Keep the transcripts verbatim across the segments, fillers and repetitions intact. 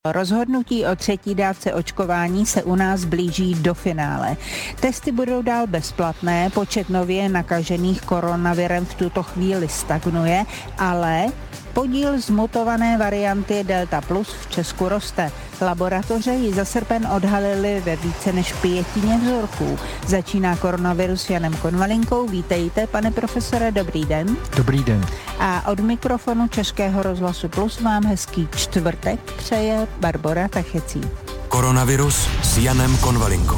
Rozhodnutí o třetí dávce očkování se u nás blíží do finále. Testy budou dál bezplatné, počet nově nakažených koronavirem v tuto chvíli stagnuje, ale podíl zmutované varianty Delta Plus v Česku roste. Laboratoře ji za srpen odhalily ve více než pětině vzorků. Začíná koronavirus Janem Konvalinkou. Vítejte, pane profesore, dobrý den. Dobrý den. A od mikrofonu Českého rozhlasu Plus vám hezký čtvrtek přeje Barbora Tachecí. Koronavirus s Janem Konvalinkou.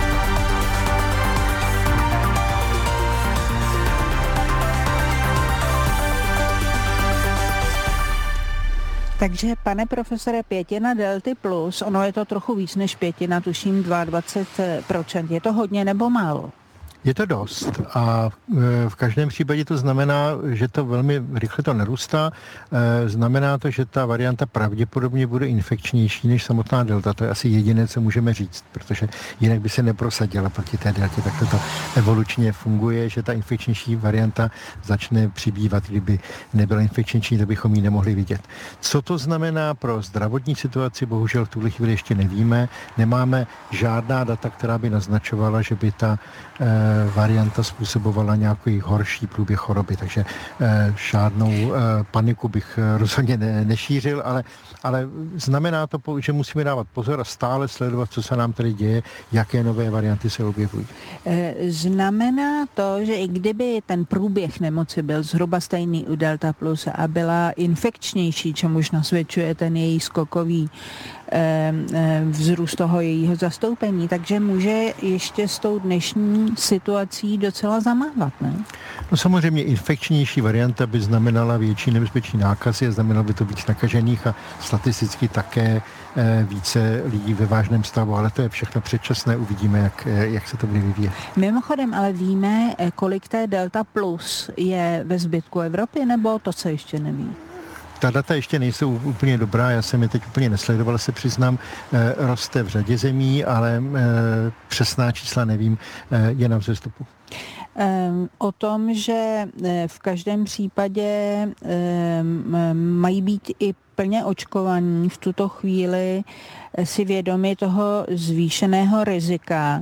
Takže, pane profesore, pětina Delty plus, ono je to trochu víc než pětina, tuším dvacet dva procent. Je to hodně nebo málo? Je to dost a v každém případě to znamená, že to velmi rychle to narůstá. Znamená to, že ta varianta pravděpodobně bude infekčnější než samotná delta. To je asi jediné, co můžeme říct, protože jinak by se neprosadila proti té deltě. Tak to evolučně funguje, že ta infekčnější varianta začne přibývat. Kdyby nebyla infekčnější, to bychom ji nemohli vidět. Co to znamená pro zdravotní situaci, bohužel v tuhle chvíli ještě nevíme. Nemáme žádná data, která by naznačovala, že by ta varianta způsobovala nějaký horší průběh choroby, takže eh, žádnou eh, paniku bych eh, rozhodně ne, nešířil, ale, ale znamená to, že musíme dávat pozor a stále sledovat, co se nám tady děje, jaké nové varianty se objevují. Znamená to, že i kdyby ten průběh nemoci byl zhruba stejný u Delta Plus a byla infekčnější, čemuž nasvědčuje ten její skokový vzrůst toho jejího zastoupení, takže může ještě s tou dnešní situací docela zamávat, ne? No samozřejmě infekčnější varianta by znamenala větší nebezpečí nákazy a znamenalo by to víc nakažených a statisticky také více lidí ve vážném stavu, ale to je všechno předčasné, uvidíme, jak, jak se to bude vyvíjet. Mimochodem, ale víme, kolik té Delta Plus je ve zbytku Evropy, nebo to se ještě neví? Ta data ještě nejsou úplně dobrá, já jsem je teď úplně nesledoval, se přiznám, e, roste v řadě zemí, ale e, přesná čísla nevím, e, je na vzestupu. O tom, že v každém případě mají být i plně očkovaní v tuto chvíli si vědomi toho zvýšeného rizika.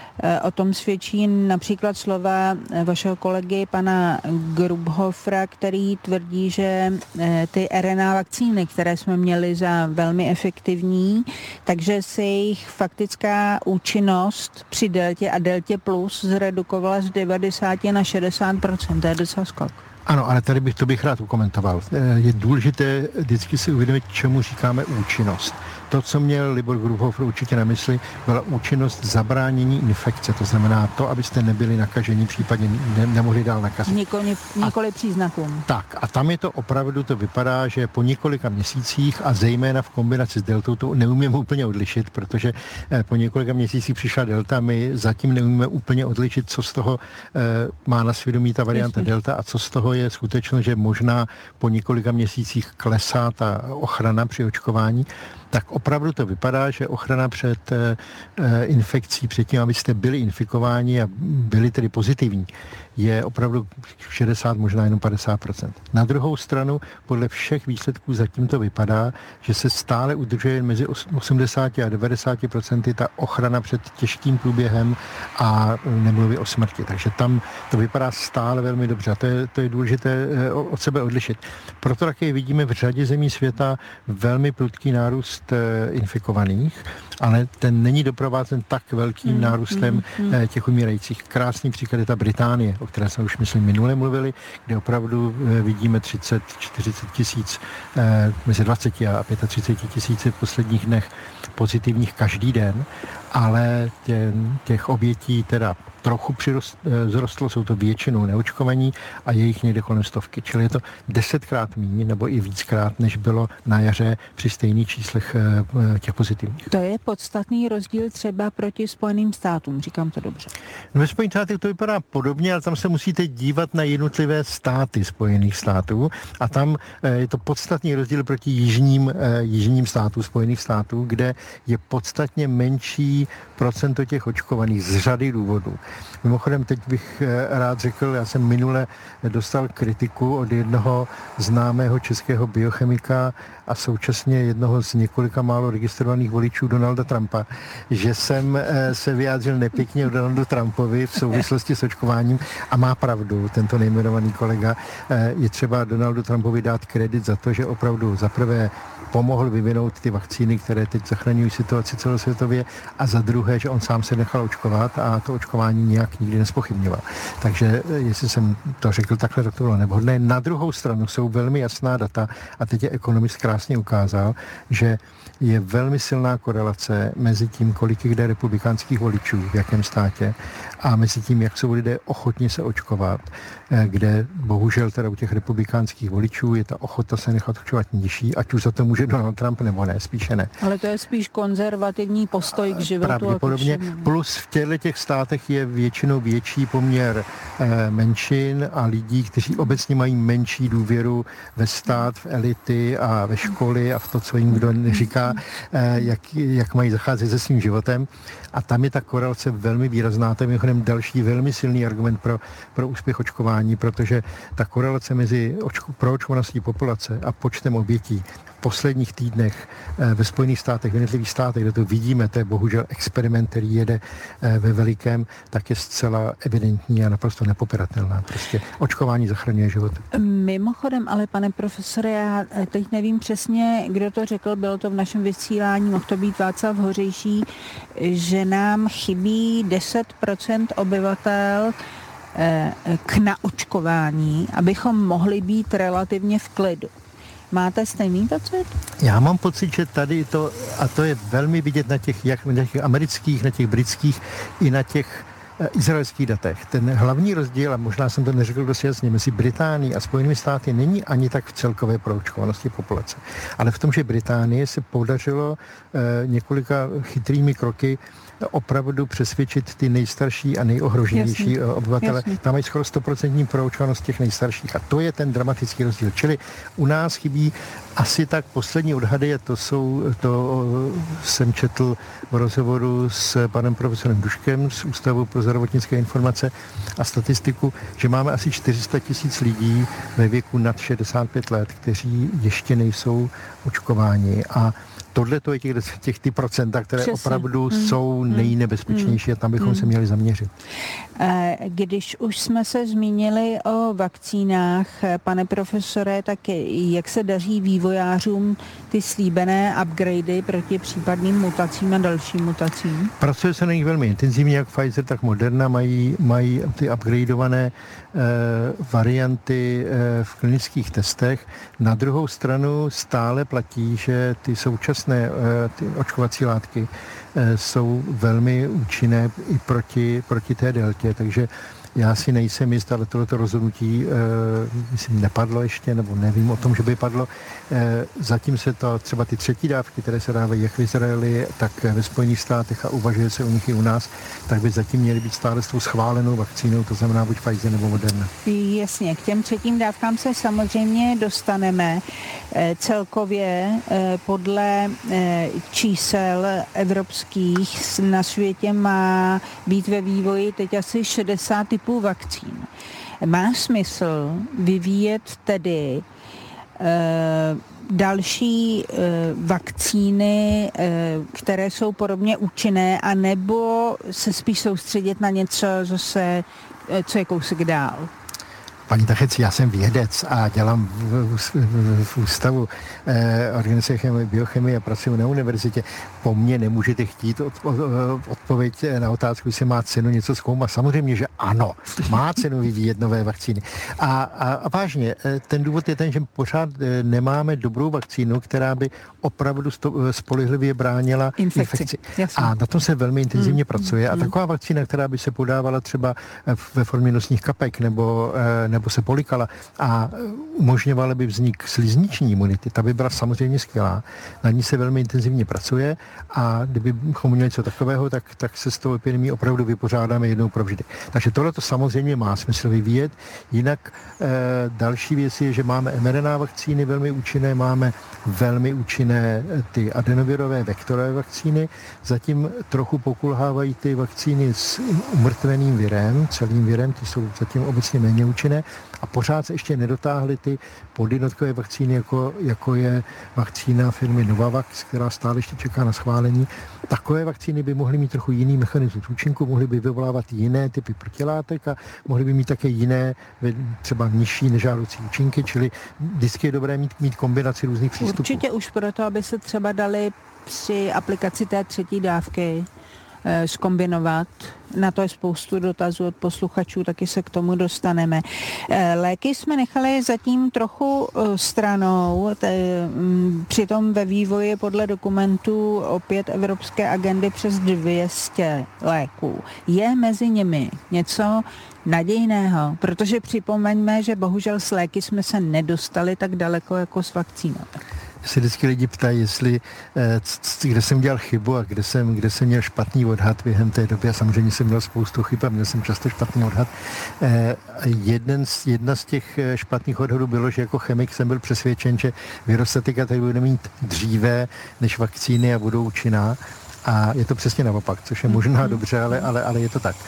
O tom svědčí například slova vašeho kolegy pana Grubhofera, který tvrdí, že ty R N A vakcíny, které jsme měli za velmi efektivní, takže se jejich faktická účinnost při deltě a deltě plus zredukovala z devadesát na šedesát procent. To je docela skok. Ano, ale tady bych to bych rád ukomentoval. Je důležité vždycky si uvědomit, čemu říkáme účinnost. To, co měl Libor Grubhofer určitě na mysli, byla účinnost zabránění infekce. To znamená to, abyste nebyli nakažení, případně ne, nemohli dál nakazit. Nikoli, nikoli příznakům. Tak a tam je to opravdu, to vypadá, že po několika měsících a zejména v kombinaci s deltou to neumíme úplně odlišit, protože po několika měsících přišla delta, my zatím neumíme úplně odlišit, co z toho eh, má na svědomí ta varianta delta a co z toho je skutečno, že možná po několika měsících klesá ta ochrana při očkování. Tak opravdu to vypadá, že ochrana před e, infekcí, před tím, abyste byli infikováni a byli tedy pozitivní, je opravdu šedesát, možná jenom padesát procent. Na druhou stranu, podle všech výsledků zatím to vypadá, že se stále udržuje mezi osmdesát a devadesát procent ta ochrana před těžkým průběhem a nemluví o smrti. Takže tam to vypadá stále velmi dobře a to je, to je důležité od sebe odlišit. Proto také vidíme v řadě zemí světa velmi prudký nárůst infikovaných, ale ten není doprovázen tak velkým hmm, nárůstem hmm, hmm. těch umírajících. Krásný příklad je ta Británie, o které jsme už, myslím, minule mluvili, kde opravdu vidíme třicet čtyřicet tisíc, mezi dvacet a třicet pět tisíc v posledních dnech pozitivních každý den, ale tě, těch obětí teda trochu přirost, zrostlo, jsou to většinou neočkovaní a je jich někde kolem stovky. Čili je to desetkrát méně nebo i víckrát, než bylo na jaře při stejných číslech těch pozitivních. To je podstatný rozdíl třeba proti Spojeným státům, říkám to dobře. No, ve Spojených státech to vypadá podobně, ale tam se musíte dívat na jednotlivé státy Spojených států a tam je to podstatný rozdíl proti jižním, jižním státům Spojených států, kde je podstatně menší procento těch očkovaných z řady důvodů. Mimochodem, teď bych rád řekl, já jsem minule dostal kritiku od jednoho známého českého biochemika a současně jednoho z několika málo registrovaných voličů Donalda Trumpa, že jsem se vyjádřil nepěkně o Donaldu Trumpovi v souvislosti s očkováním a má pravdu tento nejmenovaný kolega. Je třeba Donaldu Trumpovi dát kredit za to, že opravdu zaprvé pomohl vyvinout ty vakcíny, které teď zachraňují situaci celosvětově, a za druhé, že on sám se nechal očkovat a to očkování nějak nikdy nespochybňoval. Takže jestli jsem to řekl takhle, tak to bylo nevhodné. Na druhou stranu jsou velmi jasná data a teď je ekonomist krásně ukázal, že je velmi silná korelace mezi tím, kolik je kde republikánských voličů v jakém státě a mezi tím, jak jsou lidé ochotni se očkovat, kde bohužel teda u těch republikánských voličů je ta ochota se nechat očkovat nižší, ať už za to může Donald Trump nebo ne, spíše ne. Ale to je spíš konzervativní postoj k životu. Pravděpodobně. Plus v těchto těch státech je většinou větší poměr eh, menšin a lidí, kteří obecně mají menší důvěru ve stát, v elity a ve školy a v to, co jim kdo říká, eh, jak, jak mají zacházet se svým životem. A tam je ta korelace velmi výrazná. To je mimochodem další velmi silný argument pro, pro úspěch očkování, protože ta korelace mezi očko, proočkovaností populace a počtem obětí v posledních týdnech eh, ve Spojených státech, v jednotlivých státech, kde to vidíme, to je bohužel experiment, který jede eh, ve velikém, tak je zcela evidentní a naprosto nepopiratelná. Prostě očkování zachraňuje život. Mimochodem, ale pane profesore, já teď nevím přesně, kdo to řekl, bylo to v našem vysílání, mohl to být Václav Hořejší, že nám chybí deset procent obyvatel eh, k naočkování, abychom mohli být relativně v klidu. Máte stejný pocit? Já mám pocit, že tady to, a to je velmi vidět na těch, jak na těch amerických, na těch britských i na těch izraelských datech. Ten hlavní rozdíl, a možná jsem to neřekl dost jasně, mezi Británií a Spojenými státy není ani tak v celkové proočkovanosti populace, ale v tom, že Británie se podařilo eh, několika chytrými kroky opravdu přesvědčit ty nejstarší a nejohroženější jasně, obyvatele. Jasně. Tam mají skoro sto procent proočkovanost těch nejstarších a to je ten dramatický rozdíl. Čili u nás chybí asi tak poslední odhady, a to jsou, to jsem četl v rozhovoru s panem profesorem Duškem z Ústavu pro zdravotnické informace a statistiku, že máme asi čtyři sta tisíc lidí ve věku nad šedesát pět let, kteří ještě nejsou očkováni a tohle to je těch, těch ty procenta, které Přesně. opravdu mm. jsou nejnebezpečnější mm. a tam bychom mm. se měli zaměřit. Když už jsme se zmínili o vakcínách, pane profesore, tak jak se daří vývojářům ty slíbené upgradey proti případným mutacím a dalším mutacím? Pracuje se na nich velmi intenzivně, jak Pfizer, tak Moderna mají, mají ty upgradeované eh, varianty eh, v klinických testech. Na druhou stranu stále platí, že ty současné ty očkovací látky jsou velmi účinné i proti, proti té deltě, takže já si nejsem jist, ale tohleto rozhodnutí myslím nepadlo ještě, nebo nevím o tom, že by padlo. Zatím se to třeba ty třetí dávky, které se dávají jak v Izraeli, tak ve Spojených státech a uvažuje se o nich i u nás, tak by zatím měly být stále s tou schválenou vakcínou, to znamená buď Pfizer nebo Moderna. Jasně, k těm třetím dávkám se samozřejmě dostaneme. Celkově podle čísel evropských na světě má být ve vývoji teď asi šedesát typů vakcín. Má smysl vyvíjet tedy další e, vakcíny, e, které jsou podobně účinné, anebo se spíš soustředit na něco zase, e, co je kousek dál? Paní Tachec, já jsem vědec a dělám v, v, v, v ústavu eh, organizace chemie, biochemie a pracuji na univerzitě. Po mně nemůžete chtít od, od, odpověď na otázku, jestli má cenu něco zkoumat. Samozřejmě, že ano, má cenu vyvíjet nové vakcíny. A, a, a vážně, ten důvod je ten, že pořád nemáme dobrou vakcínu, která by opravdu sto, spolehlivě bránila infekci. infekci. A na tom se velmi intenzivně mm. pracuje. A taková vakcína, která by se podávala třeba ve formě nosních kapek nebo eh, nebo se polikala a umožňovala by vznik slizniční imunity, ta by byla samozřejmě skvělá. Na ní se velmi intenzivně pracuje a kdybychom měli něco takového, tak, tak se s tou epidemií opravdu vypořádáme jednou provždy. Takže tohle to samozřejmě má smysl vyvíjet. Jinak e, další věc je, že máme em er en á vakcíny velmi účinné, máme velmi účinné ty adenovirové vektorové vakcíny. Zatím trochu pokulhávají ty vakcíny s umrtveným virem, celým virem, ty jsou zatím obecně méně účinné. a pořád se ještě nedotáhly ty podjednotkové vakcíny, jako, jako je vakcína firmy Novavax, která stále ještě čeká na schválení. Takové vakcíny by mohly mít trochu jiný mechanismus účinku, mohly by vyvolávat jiné typy protilátek a mohly by mít také jiné, třeba nižší nežádoucí účinky, čili vždycky je dobré mít, mít kombinaci různých přístupů. Určitě už proto, aby se třeba dali při aplikaci té třetí dávky zkombinovat. Na to je spoustu dotazů od posluchačů, taky se k tomu dostaneme. Léky jsme nechali zatím trochu stranou, přitom ve vývoji podle dokumentů opět Evropské agendy přes dvě stě léků. Je mezi nimi něco nadějného, protože připomeňme, že bohužel s léky jsme se nedostali tak daleko jako s vakcínou. Se vždycky lidi ptají, jestli, kde jsem dělal chybu a kde jsem, kde jsem měl špatný odhad během té doby. A samozřejmě jsem měl spoustu chyb a měl jsem často špatný odhad. Jeden z, jedna z těch špatných odhadů bylo, že jako chemik jsem byl přesvědčen, že virostatika tady bude mít dříve než vakcíny a budou účinná. A je to přesně naopak, což je možná dobře, ale, ale, ale je to tak.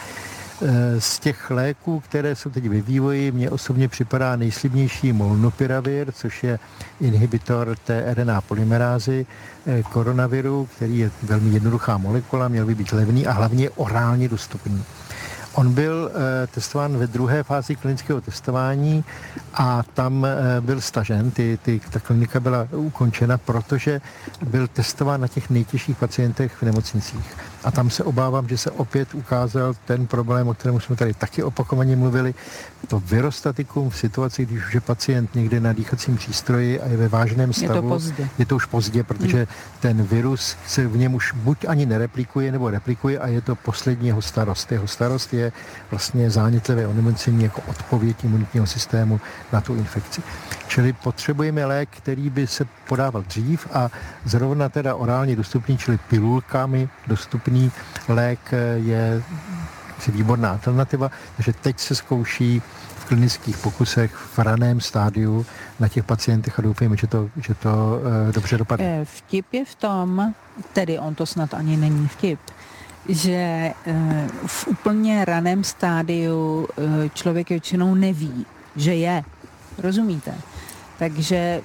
Z těch léků, které jsou teď ve vývoji, mně osobně připadá nejslibnější molnupiravir, což je inhibitor té R N A polymerázy koronaviru, který je velmi jednoduchá molekula, měl by být levný a hlavně orálně dostupný. On byl e, testován ve druhé fázi klinického testování a tam e, byl stažen, ty, ty, ta klinika byla ukončena, protože byl testován na těch nejtěžších pacientech v nemocnicích. A tam se obávám, že se opět ukázal ten problém, o kterém jsme tady taky opakovaně mluvili, to virostatikum v situaci, když už je pacient někde na dýchacím přístroji a je ve vážném stavu. Je to pozdě. Je to už pozdě, protože hmm. ten virus se v něm už buď ani nereplikuje, nebo replikuje a je to poslední jeho starost. Jeho starost je vlastně zánětlivé onemocnění jako odpověď imunitního systému na tu infekci. Čili potřebujeme lék, který by se podával dřív a zrovna teda orálně dostupný, čili pilulkami dostupný lék je výborná alternativa, takže teď se zkouší v klinických pokusech v raném stádiu na těch pacientech a doufejme, že to, že to e, dobře dopadne. Vtip je v tom, tedy on to snad ani není vtip, že e, v úplně raném stádiu e, člověk většinou neví, že je. Rozumíte? Takže e,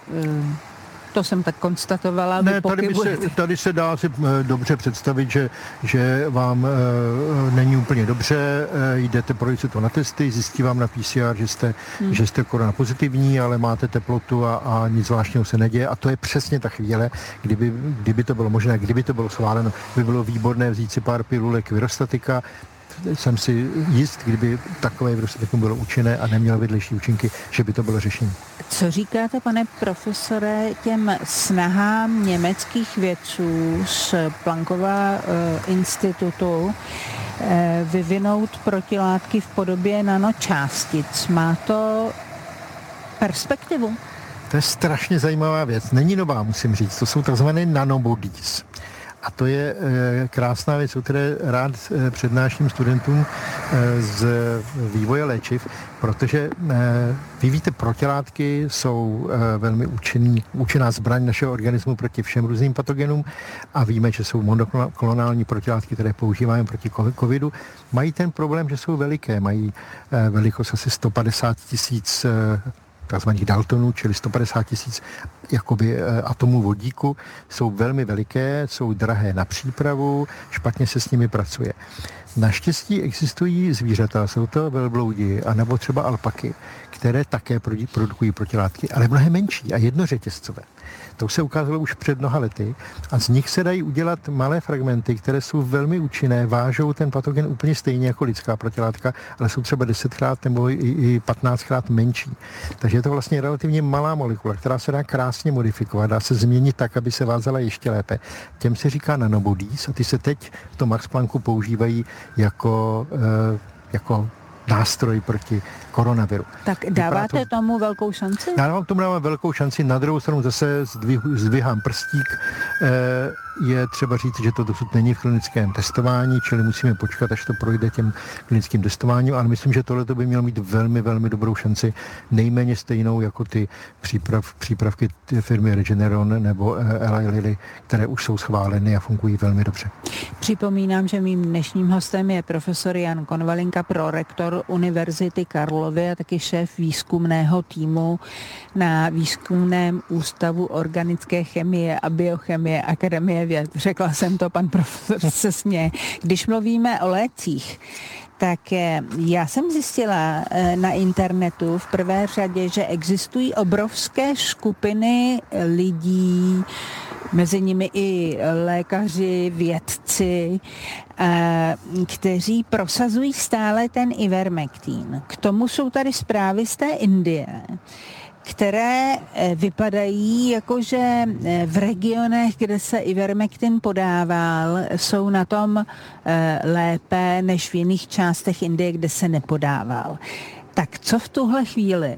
to jsem tak konstatovala. Ne, tady, by se, tady se dá si dobře představit, že, že vám e, není úplně dobře, e, jdete, projít to na testy, zjistí vám na P C R, že jste, hmm. že jste korona pozitivní, ale máte teplotu a, a nic zvláštního se neděje. A to je přesně ta chvíle, kdyby, kdyby to bylo možné, kdyby to bylo schváleno, by bylo výborné vzít si pár pilulek virostatika. Jsem si jist, kdyby takové virostatikum bylo účinné a nemělo vedlejší účinky, že by to bylo řešení. Co říkáte, pane profesore, těm snahám německých vědců z Planckova uh, institutu uh, vyvinout protilátky v podobě nanočástic? Má to perspektivu? To je strašně zajímavá věc. Není nová, musím říct. To jsou takzvané nanobodies. A to je e, krásná věc, o které rád e, přednáším studentům e, z vývoje léčiv, protože e, vy víte, protilátky jsou e, velmi účinný, účinná zbraň našeho organismu proti všem různým patogenům a víme, že jsou monoklonální protilátky, které používáme proti covidu. Mají ten problém, že jsou veliké, mají e, velikost asi sto padesát tisíc e, takzvaných daltonů, čili sto padesát tisíc jakoby atomů vodíku, jsou velmi veliké, jsou drahé na přípravu, špatně se s nimi pracuje. Naštěstí existují zvířata, jsou to velbloudi, anebo třeba alpaky, které také produkují protilátky, ale mnohem menší a jednořetězcové. To se ukázalo už před mnoha lety a z nich se dají udělat malé fragmenty, které jsou velmi účinné, vážou ten patogen úplně stejně jako lidská protilátka, ale jsou třeba desetkrát nebo i patnáctkrát menší. Takže je to vlastně relativně malá molekula, která se dá krásně modifikovat, dá se změnit tak, aby se vázala ještě lépe. Těm se říká nanobodies a ty se teď v tom Max Plancku používají jako, jako nástroj proti koronaviru. Tak dáváte to, tomu velkou šanci? Já vám tomu dávám velkou šanci, na druhou stranu zase zdvih, zdvihám prstík. je třeba říct, že to dosud není v klinickém testování, čili musíme počkat, až to projde těm klinickým testováním, ale myslím, že tohle by mělo mít velmi, velmi dobrou šanci, nejméně stejnou jako ty příprav, přípravky firmy Regeneron nebo Eli Lilly, které už jsou schváleny a fungují velmi dobře. Připomínám, že mým dnešním hostem je profesor Jan Konvalinka, prorektor Univerzity Karlovy a taky šéf výzkumného týmu na Výzkumném ústavu organické chemie a biochemie Akademie věd. Řekla jsem to, pan profesor se směje. Když mluvíme o lécích, tak já jsem zjistila na internetu v prvé řadě, že existují obrovské skupiny lidí, mezi nimi i lékaři, vědci, kteří prosazují stále ten Ivermectin. K tomu jsou tady zprávy z té Indie, které vypadají jako, že v regionech, kde se Ivermectin podával, jsou na tom lépe než v jiných částech Indie, kde se nepodával. Tak co v tuhle chvíli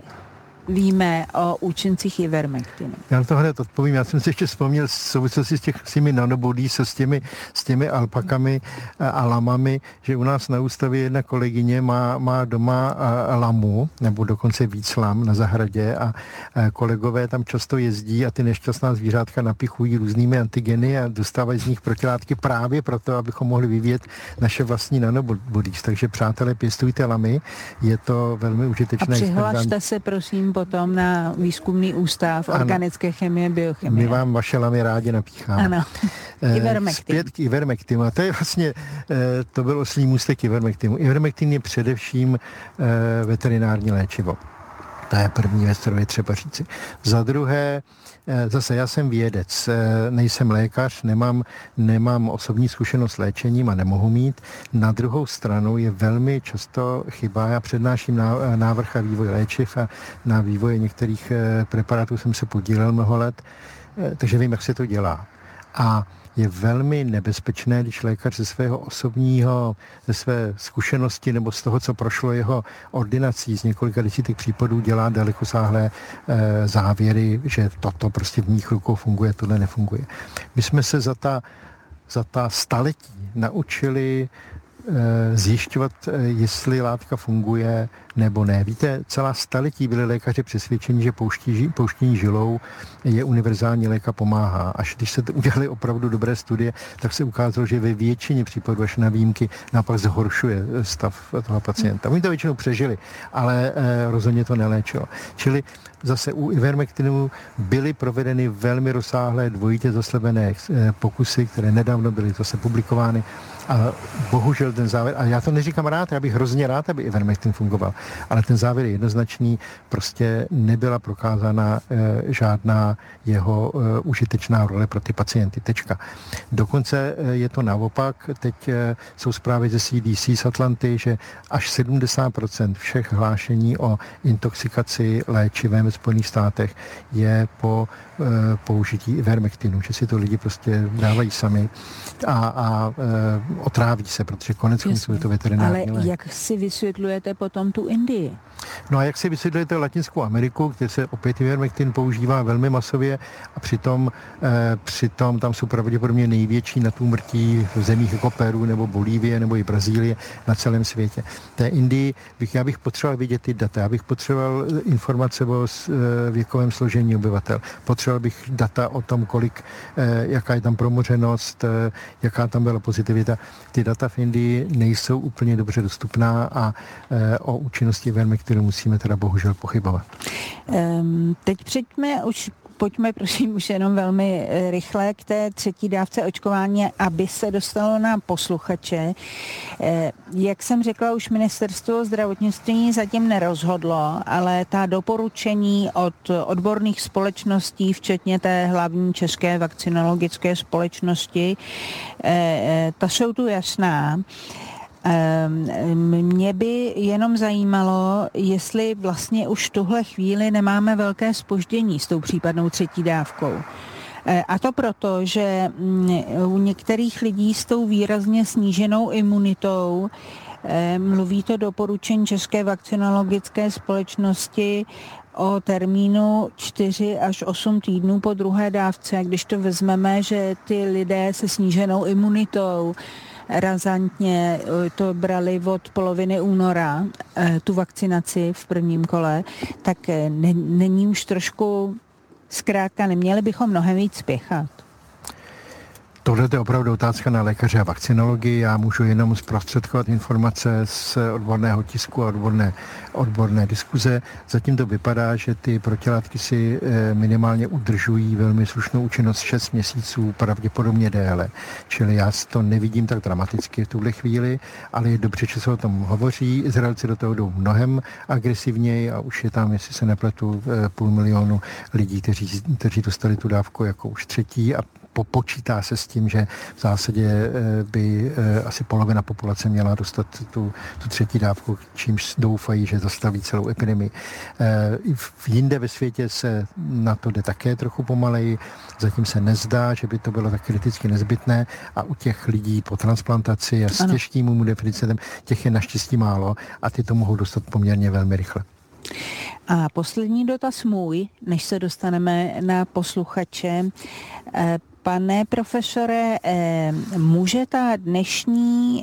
víme o účincích Ivermectinu? Já na to hned odpovím. Já jsem si ještě vzpomněl v souvislosti s, těch, s těmi nanobody, se s těmi, s těmi alpakami a lamami, že u nás na ústavě jedna kolegyně má, má doma lamu, nebo dokonce víc lam na zahradě a kolegové tam často jezdí a ty nešťastná zvířátka napichují různými antigeny a dostávají z nich protilátky právě proto, abychom mohli vyvíjet naše vlastní nanobody. Takže přátelé, pěstujte lamy, je to velmi užitečné. A přihlašte se prosím potom na Výzkumný ústav organické chemie, biochemie. My vám vaše lamy rádi napícháme. Ano. Ivermectin. Zpět k Ivermectinu. A to je vlastně, to byl oslý můstek Ivermectinu. Ivermectin je především veterinární léčivo. To je první věc, kterou je třeba říci. Za druhé, zase já jsem vědec, nejsem lékař, nemám, nemám osobní zkušenost s léčením a nemohu mít. Na druhou stranu je velmi často chyba, já přednáším návrh a vývoj léčiv a na vývoji některých preparátů jsem se podílel mnoho let, takže vím, jak se to dělá. A je velmi nebezpečné, když lékař ze svého osobního, ze své zkušenosti nebo z toho, co prošlo jeho ordinací z několika desítek případů, dělá dalekosáhlé e, závěry, že toto prostě v mých rukou funguje, tohle nefunguje. My jsme se za ta, za ta staletí naučili e, zjišťovat, e, jestli látka funguje nebo ne. Víte, celá staletí byli lékaři přesvědčeni, že pouští, pouštění žilou je univerzální lék a pomáhá. Až když se udělali opravdu dobré studie, tak se ukázalo, že ve většině případů až na výjimky naopak zhoršuje stav toho pacienta. Oni to většinou přežili, ale eh, rozhodně to neléčilo. Čili zase u Ivermectinu byly provedeny velmi rozsáhlé dvojitě zaslepené eh, pokusy, které nedávno byly zase publikovány. A bohužel ten závěr, a já to neříkám rád, já bych hrozně rád, aby Ivermectin fungoval, ale ten závěr je jednoznačný, prostě nebyla prokázána e, žádná jeho e, užitečná role pro ty pacienty. Tečka. Dokonce e, je to naopak, teď e, jsou zprávy ze C D C z Atlanty, že až sedmdesát procent všech hlášení o intoxikaci léčivém ve Spojených státech je po e, použití Ivermectinu, že si to lidi prostě dávají sami a, a e, otráví se, protože konec konců je to veterinární lék. Ale jak si vysvětlujete potom tu Indii? No a jak si vysvětlujete Latinskou Ameriku, kde se opět Ivermectin používá velmi masově a přitom, e, přitom tam jsou pravděpodobně největší na tu mrtí v zemích jako Peru nebo Bolívie nebo i Brazílie na celém světě. Té Indii bych, já bych potřeboval vidět ty data, já bych potřeboval informace o e, věkovém složení obyvatel, potřeboval bych data o tom, kolik, e, jaká je tam promořenost, e, jaká tam byla pozitivita. Ty data v Indii nejsou úplně dobře dostupná a e, o účinnosti Ivermectinu musíme teda bohužel pochybovat. Um, teď přijďme už Pojďme prosím už jenom velmi rychle k té třetí dávce očkování, aby se dostalo na posluchače. Jak jsem řekla, už ministerstvo zdravotnictví zatím nerozhodlo, ale ta doporučení od odborných společností, včetně té hlavní české vakcinologické společnosti, ta jsou tu jasná. Mě by jenom zajímalo, jestli vlastně už v tuhle chvíli nemáme velké zpoždění s tou případnou třetí dávkou. A to proto, že u některých lidí s tou výrazně sníženou imunitou, mluví to doporučení České vakcinologické společnosti o termínu čtyři až osm týdnů po druhé dávce. A když to vezmeme, že ty lidé se sníženou imunitou razantně to brali od poloviny února, tu vakcinaci v prvním kole, tak není už trošku, zkrátka neměli bychom mnohem víc spěchat. Tohle je opravdu otázka na lékaře a vakcinologii. Já můžu jenom zprostředkovat informace z odborného tisku a odborné, odborné diskuze. Zatím to vypadá, že ty protilátky si minimálně udržují velmi slušnou účinnost šest měsíců, pravděpodobně déle. Čili já to nevidím tak dramaticky v tuhle chvíli, ale je dobře, že se o tom hovoří. Izraelci do toho jdou mnohem agresivněji a už je tam, jestli se nepletu, půl milionu lidí, kteří, kteří dostali tu dávku jako už třetí a počítá se s tím, že v zásadě by asi polovina populace měla dostat tu, tu třetí dávku, čímž doufají, že zastaví celou epidemii. V jinde ve světě se na to jde také trochu pomaleji, zatím se nezdá, že by to bylo tak kriticky nezbytné a u těch lidí po transplantaci a s těžkým imunodeficitem těch je naštěstí málo a ty to mohou dostat poměrně velmi rychle. A poslední dotaz můj, než se dostaneme na posluchače. Pane profesore, může ta dnešní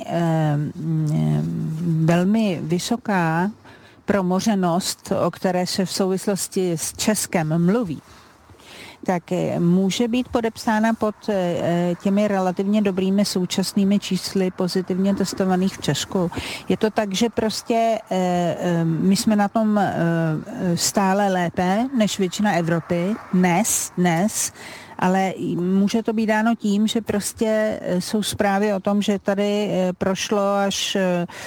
velmi vysoká promořenost, o které se v souvislosti s Českem mluví, tak může být podepsána pod těmi relativně dobrými současnými čísly pozitivně testovaných v Česku. Je to tak, že prostě my jsme na tom stále lépe než většina Evropy, dnes, dnes, ale může to být dáno tím, že prostě jsou zprávy o tom, že tady prošlo až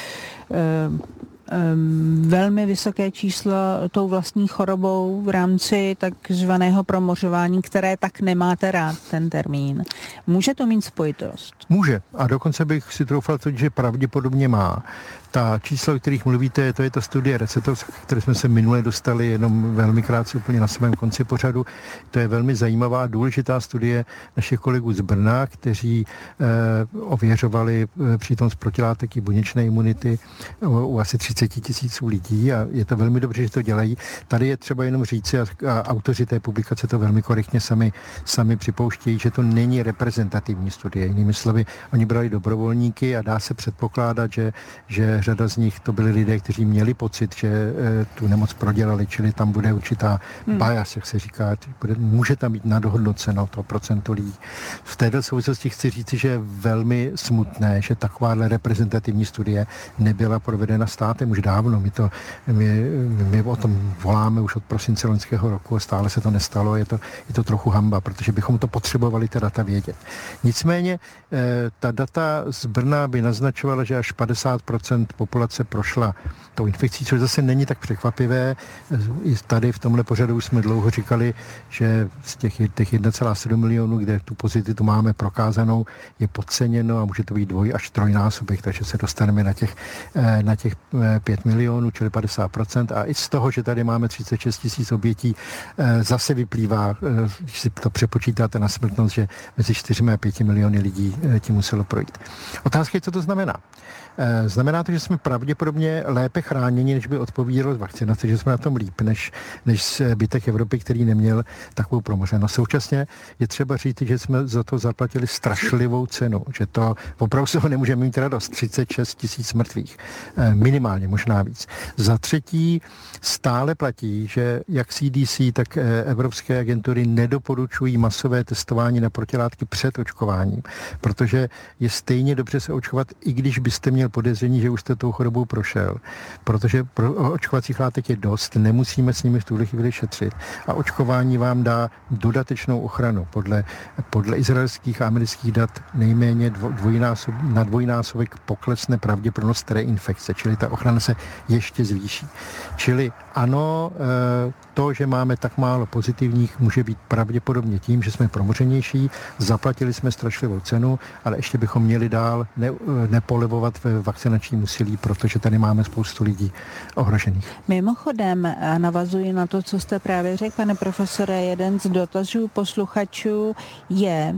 velmi vysoké číslo tou vlastní chorobou v rámci takzvaného promořování, které tak nemáte rád, ten termín. Může to mít spojitost? Může. A dokonce bych si troufal tvrdit, že pravděpodobně má. Ta čísla, o kterých mluvíte, to je ta studie Receptos, které jsme se minule dostali jenom velmi krátce úplně na svém konci pořadu. To je velmi zajímavá, důležitá studie našich kolegů z Brna, kteří eh, ověřovali eh, přitom z protilátek i buněčné imunity u, u asi třicet tisíců lidí a je to velmi dobře, že to dělají. Tady je třeba jenom říci, a, a autoři té publikace to velmi korektně sami, sami připouštějí, že to není reprezentativní studie. Jinými slovy, oni brali dobrovolníky a dá se předpokládat, že, že řada z nich to byli lidé, kteří měli pocit, že e, tu nemoc prodělali, čili tam bude určitá hmm. bias, jak se říká, bude, může tam být nadhodnoceno to procento lidí. V této souvislosti chci říci, že je velmi smutné, že takováhle reprezentativní studie nebyla provedena státem už dávno. My, to, my, my o tom voláme už od prosince loňského roku a stále se to nestalo. Je to, je to trochu hamba, protože bychom to potřebovali ta data vědět. Nicméně e, ta data z Brna by naznačovala, že až padesát procent populace prošla tou infekcí, což zase není tak překvapivé. I tady v tomhle pořadu už jsme dlouho říkali, že z těch, těch jedna celá sedm milionů, kde tu pozitivitu máme prokázanou, je podceněno a může to být dvoj až trojnásobek, takže se dostaneme na těch, na těch pět milionů, čili padesát procent. A i z toho, že tady máme třicet šest tisíc obětí, zase vyplývá, když si to přepočítáte na smrtnost, že mezi čtyřmi a pěti miliony lidí tím muselo projít. Otázka je, co to znamená. Znamená to, že jsme pravděpodobně lépe chráněni, než by odpovídalo z vakcinace, že jsme na tom líp, než, než zbytek Evropy, který neměl takovou promořenost. Současně je třeba říct, že jsme za to zaplatili strašlivou cenu, že to opravdu se ho nemůžeme mít radost. třicet šest tisíc mrtvých. Minimálně, možná víc. Za třetí stále platí, že jak C D C, tak evropské agentury nedoporučují masové testování na protilátky před očkováním, protože je stejně dobře se očkovat, i když byste měl podezření, že už jste tou chorobou prošel, protože pro očkovacích látek je dost, nemusíme s nimi v tuhle chvíli šetřit a očkování vám dá dodatečnou ochranu. Podle, podle izraelských a amerických dat nejméně dvojnásob, na dvojnásobek poklesne pravděpodobnost reinfekce, čili ta ochrana se ještě zvýší. Čili ano, to, že máme tak málo pozitivních, může být pravděpodobně tím, že jsme promořenější, zaplatili jsme strašlivou cenu, ale ještě bychom měli dál ne, nepolevovat ve vakcinačním úsilí, protože tady máme spoustu lidí ohrožených. Mimochodem, navazuji na to, co jste právě řekl, pane profesore, jeden z dotazů posluchačů je,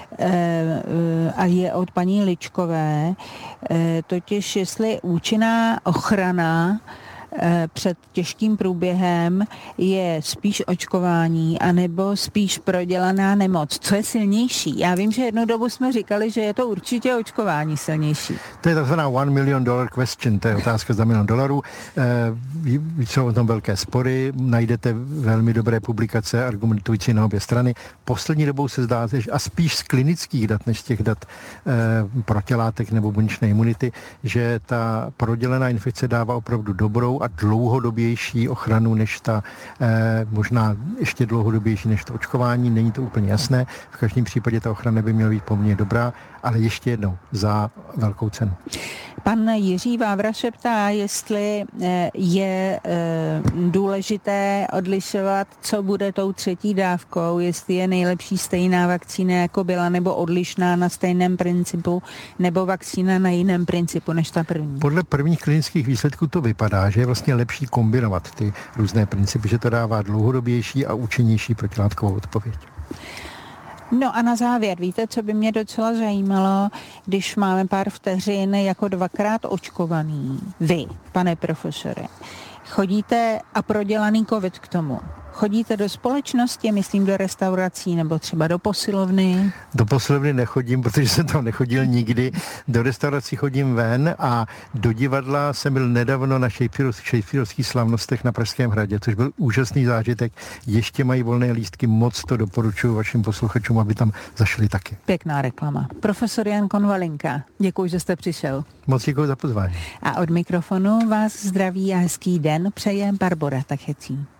a je od paní Ličkové, totiž jestli účinná ochrana před těžkým průběhem je spíš očkování anebo spíš prodělaná nemoc. Co je silnější? Já vím, že jednu dobu jsme říkali, že je to určitě očkování silnější. To je takzvaná one million dollar question, to je otázka za milion dolarů. E, jsou o tom velké spory, najdete velmi dobré publikace argumentující na obě strany. Poslední dobou se zdá, že a spíš z klinických dat, než z těch dat e, protilátek nebo buněčné imunity, že ta prodělená infekce dává opravdu dobrou a dlouhodobější ochranu než ta, e, možná ještě dlouhodobější než to očkování. Není to úplně jasné. V každém případě ta ochrana by měla být poměrně dobrá, ale ještě jednou za velkou cenu. Pan Jiří Vávra se ptá, jestli je důležité odlišovat, co bude tou třetí dávkou, jestli je nejlepší stejná vakcína, jako byla, nebo odlišná na stejném principu, nebo vakcína na jiném principu než ta první. Podle prvních klinických výsledků to vypadá, že je vlastně lepší kombinovat ty různé principy, že to dává dlouhodobější a účinnější protilátkovou odpověď. No a na závěr, víte, co by mě docela zajímalo, když máme pár vteřin jako dvakrát očkovaný, vy, pane profesore, chodíte a prodělaný covid k tomu. Chodíte do společnosti, myslím do restaurací nebo třeba do posilovny? Do posilovny nechodím, protože jsem tam nechodil nikdy. Do restaurací chodím ven a do divadla jsem byl nedávno na Shakespearovských slavnostech na Pražském hradě, což byl úžasný zážitek. Ještě mají volné lístky, moc to doporučuji vašim posluchačům, aby tam zašli taky. Pěkná reklama. Profesor Jan Konvalinka, děkuji, že jste přišel. Moc děkuji za pozvání. A od mikrofonu vás zdraví a hezký den přeje Barbora Tachecí.